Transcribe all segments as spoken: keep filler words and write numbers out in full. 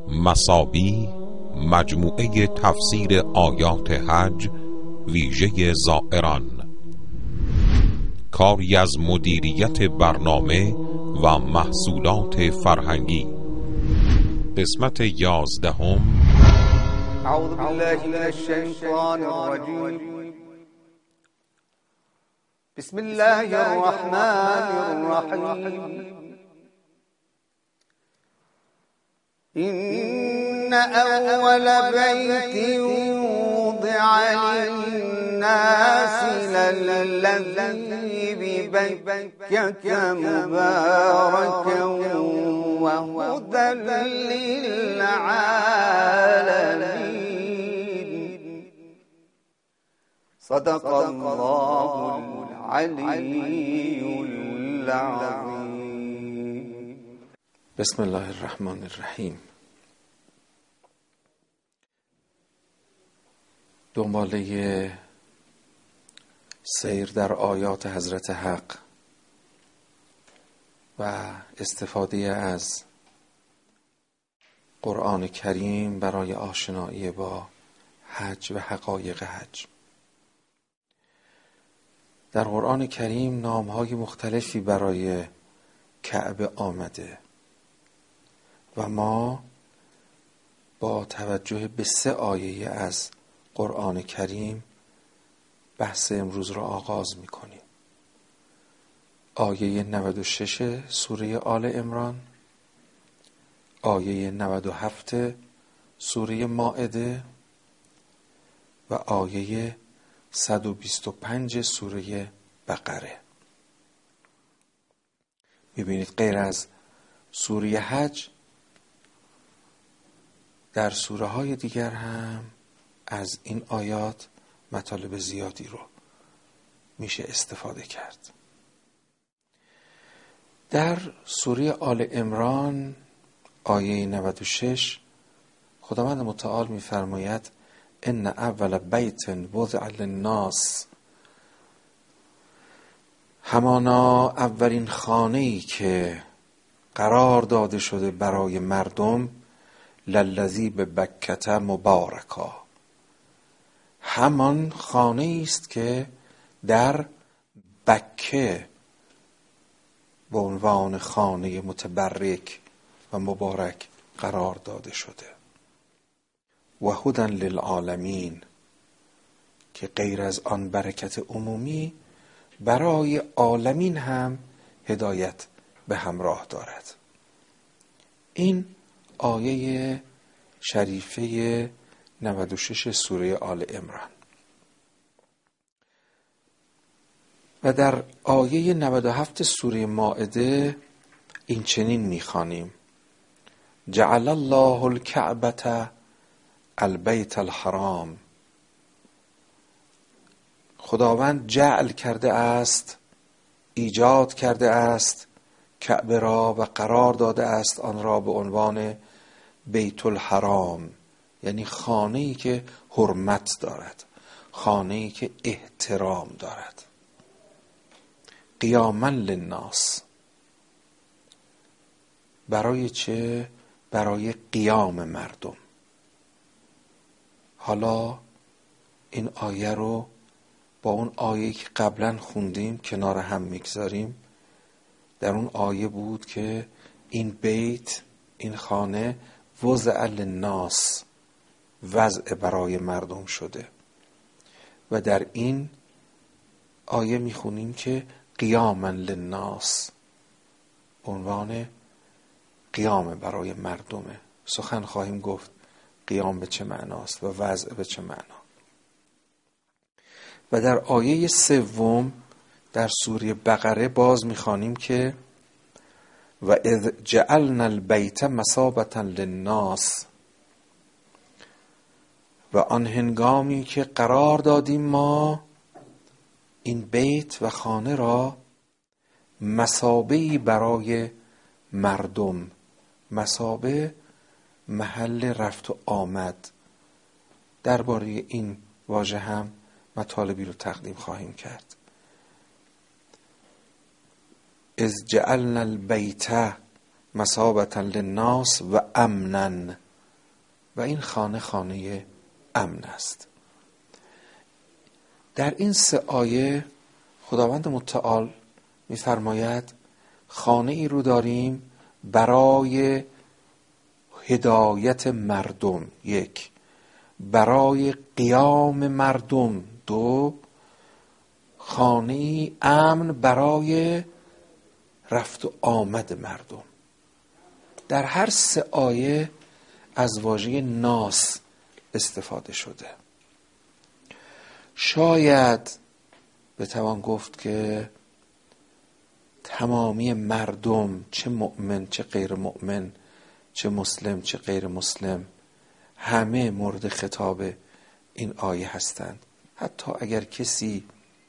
مثابی مجموعه تفسیر آیات حج ویژه زائران، کاری از مدیریت برنامه و محصولات فرهنگی. قسمت یازدهم. اعوذ بالله من الشیطان الرجیم. بسم الله الرحمن الرحیم. إن أول بيت وضع للناس للذي ببكة مباركا وهدى للعالمين. صدق الله العلي العظيم. بسم الله الرحمن الرحیم. دنباله سیر در آیات حضرت حق و استفاده از قرآن کریم برای آشنایی با حج و حقایق حج. در قرآن کریم نام‌های مختلفی برای کعبه آمده و ما با توجه به سه آیه از قرآن کریم بحث امروز را آغاز می‌کنیم. آیه نود و شش سوره آل عمران، آیه نود و هفت سوره مائده و آیه صد و بیست و پنج سوره بقره. می‌بینید غیر از سوره حج در سوره های دیگر هم از این آیات مطالب زیادی رو میشه استفاده کرد. در سوره آل عمران آیه نود و شش خداوند متعال میفرماید ان اول بیت وضع للناس، همانا اولین خانه‌ای که قرار داده شده برای مردم للذی ببکة مبارکا، همان خانه است که در بکه به عنوان خانه متبرک و مبارک قرار داده شده و هدی للعالمین، که غیر از آن برکت عمومی برای عالمین هم هدایت به همراه دارد. این آیه شریفه نود و شش سوره آل عمران. و در آیه نود و هفت سوره مائده این چنین می‌خوانیم: جعل الله الکعبة البیت الحرام، خداوند جعل کرده است، ایجاد کرده است کعبه را و قرار داده است آن را به عنوان بیت الحرام، یعنی خانه‌ای که حرمت دارد، خانه‌ای که احترام دارد. قیاما للناس، برای چه؟ برای قیام مردم. حالا این آیه رو با اون آیه که قبلا خوندیم کنار هم میگذاریم. در اون آیه بود که این بیت، این خانه وضع للناس، وضع برای مردم شده، و در این آیه میخونیم که قیاما للناس، عنوان قیام برای مردمه. سخن خواهیم گفت قیام به چه معناست و وضع به چه معنا. و در آیه سوم در سوره بقره باز میخوانیم که و اذ جعلنا البیت مثابة للناس، و آن هنگامی که قرار دادیم ما این بیت و خانه را مثابه‌ای برای مردم. مثابه محل رفت و آمد. درباره این واژه هم مطالبی رو تقدیم خواهیم کرد. اذ جعلنا البیت مثابة للناس و امنا و این خانه خانه امن است. در این سه آیه خداوند متعال می‌فرماید خانه ای رو داریم برای هدایت مردم، یک، برای قیام مردم، دو، خانه ای امن برای رفت و آمد مردم. در هر سه آیه از واژه ناس استفاده شده. شاید بتوان گفت که تمامی مردم، چه مؤمن چه غیر مؤمن، چه مسلم چه غیر مسلم، همه مورد خطاب این آیه هستند. حتی اگر کسی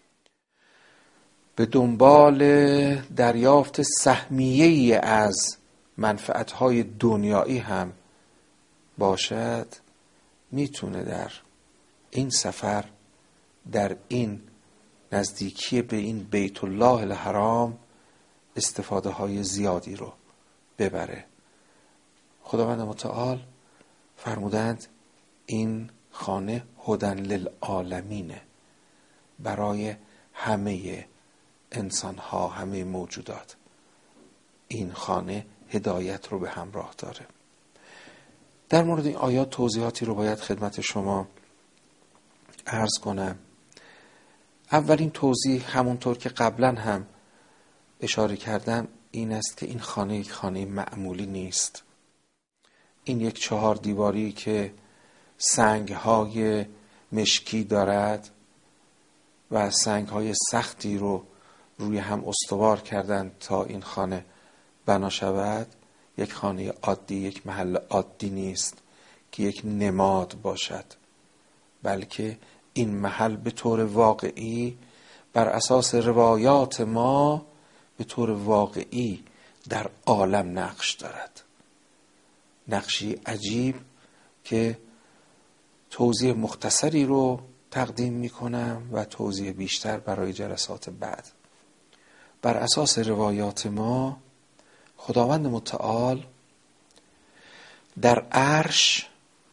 به دنبال دریافت سهمیه‌ای از منفعت‌های دنیایی هم باشد، میتونه در این سفر، در این نزدیکی به این بیت الله الحرام استفاده های زیادی رو ببره. خداوند متعال فرمودند این خانه هدن للعالمینه، برای همه انسان ها، همه موجودات. این خانه هدایت رو به همراه داره. در مورد این آیات توضیحاتی رو باید خدمت شما عرض کنم. اولین توضیح، همونطور که قبلا هم اشاره کردم، این است که این خانه یک خانه معمولی نیست. این یک چهار دیواری که سنگ‌های مشکی دارد و سنگ‌های سختی رو روی هم استوار کردند تا این خانه بنا شود، یک خانه عادی، یک محل عادی نیست که یک نماد باشد، بلکه این محل به طور واقعی بر اساس روایات ما به طور واقعی در عالم نقش دارد. نقشی عجیب که توضیح مختصری رو تقدیم می کنم و توضیح بیشتر برای جلسات بعد. بر اساس روایات ما خداوند متعال در عرش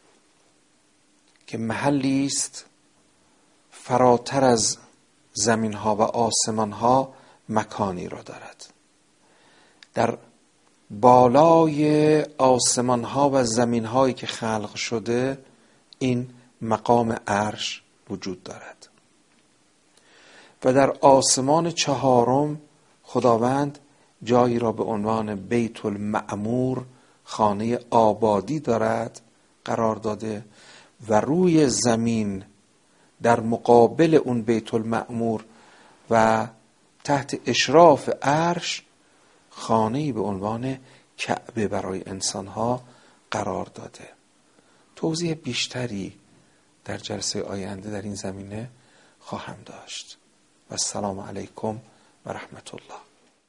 که محلی است فراتر از زمین ها و آسمان ها مکانی را دارد. در بالای آسمان ها و زمین هایی که خلق شده این مقام عرش وجود دارد. و در آسمان چهارم خداوند جایی را به عنوان بیت المعمور، خانه آبادی دارد قرار داده و روی زمین در مقابل اون بیت المعمور و تحت اشراف عرش خانه‌ای به عنوان کعبه برای انسانها قرار داده. توضیح بیشتری در جلسه آینده در این زمینه خواهم داشت. و السلام علیکم و رحمت الله.